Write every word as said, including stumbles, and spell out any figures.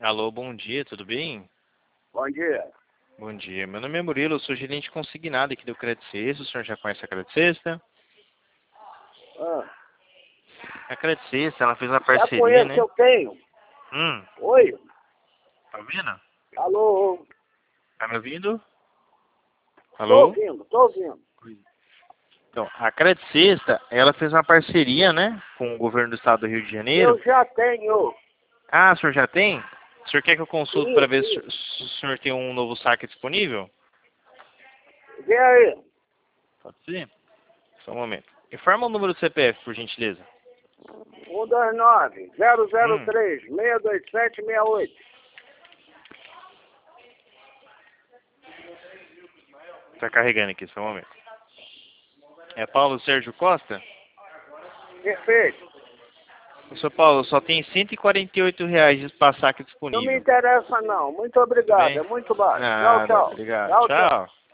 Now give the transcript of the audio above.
Alô, bom dia, tudo bem? Bom dia. Bom dia, meu nome é Murilo, eu sou gerente consignado aqui do Credit Sexta. O senhor já conhece a Credit Sexta? Ah, A Credit Sexta, ela fez uma já parceria, conheço, né? eu tenho. Hum, Oi? tá ouvindo? Alô? Tá me ouvindo? Tô Alô? ouvindo, tô ouvindo. Então, a Credit Sexta, ela fez uma parceria, né, com o governo do estado do Rio de Janeiro. Eu já tenho. Ah, o senhor já tem? O senhor quer que eu consulte para Sim, ver se sim. se o senhor tem um novo saque disponível? Vê aí. Pode ser? Só um momento. Informa o número do C P F, por gentileza. um dois nove, zero zero Hum, três, seis dois sete, seis oito. tá carregando aqui, só um momento. É Paulo Sérgio Costa? Perfeito. Seu Paulo, só tem cento e quarenta e oito reais de saque Não me disponível. interessa não. Muito Tudo obrigado. bem? É muito baixo. Tchau, Nada, tchau. obrigado. Tchau, tchau. Tchau.